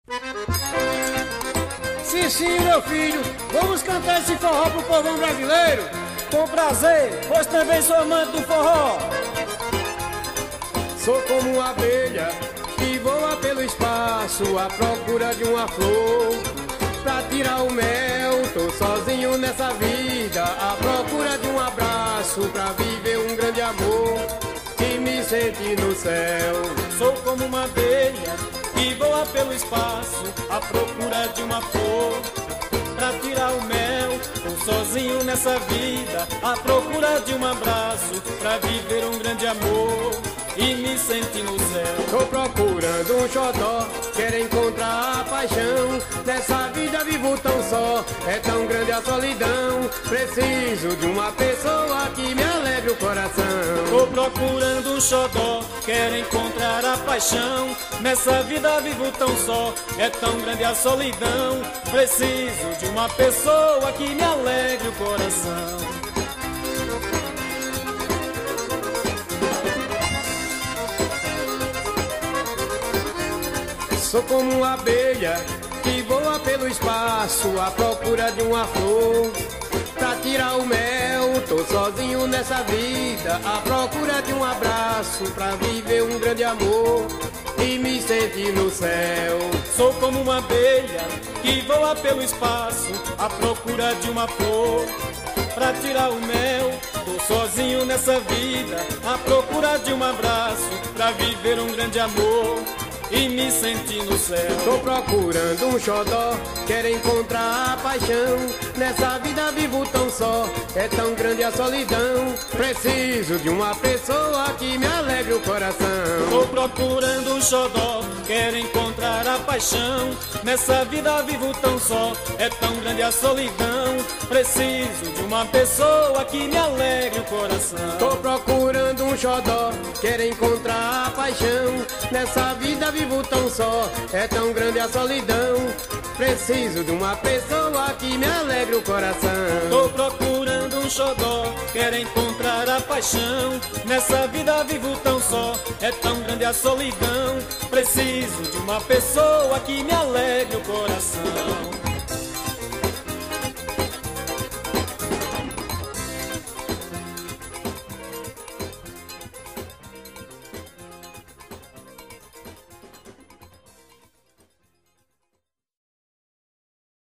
Sim, sim, meu filho, vamos cantar esse forró pro povão brasileiro. Com prazer, pois também sou amante do forró. Sou como uma abelha que voa pelo espaço à procura de uma flor. Pra tirar o mel, tô sozinho nessa vida, à procura de um abraço, pra viver um grande amor e me sentir no céu. Sou como uma abelha que voa pelo espaço à procura de uma flor. Pra tirar o mel, tô sozinho nessa vida, à procura de um abraço, pra viver um grande amor e me sentir no céu. Tô procurando um xodó, quero encontrar a paixão. Nessa vida vivo tão só, é tão grande a solidão. Preciso de uma pessoa que me alegre o coração. Tô procurando um xodó, quero encontrar a paixão. Nessa vida vivo tão só, é tão grande a solidão. Preciso de uma pessoa que me alegre o coração. Sou como uma abelha que voa pelo espaço à procura de uma flor. Pra tirar o mel, tô sozinho nessa vida, à procura de um abraço, pra viver um grande amor e me sentir no céu. Sou como uma abelha que voa pelo espaço à procura de uma flor. Pra tirar o mel, tô sozinho nessa vida, à procura de um abraço, pra viver um grande amor e me sentir no céu. Tô procurando um xodó, quero encontrar a paixão. Nessa vida vivo tão só, é tão grande a solidão. Preciso de uma pessoa que me alegre o coração. Tô procurando um xodó, quero encontrar a paixão. Nessa vida vivo tão só, é tão grande a solidão. Preciso de uma pessoa que me alegre o coração. Tô procurando um xodó, quero encontrar a paixão. Nessa vida vivo tão só, é tão grande a solidão. Preciso de uma pessoa que me alegre o coração. Tô procurando um xodó, quero encontrar a paixão. Nessa vida vivo tão só, é tão grande a solidão. Preciso de uma pessoa que me alegre o coração.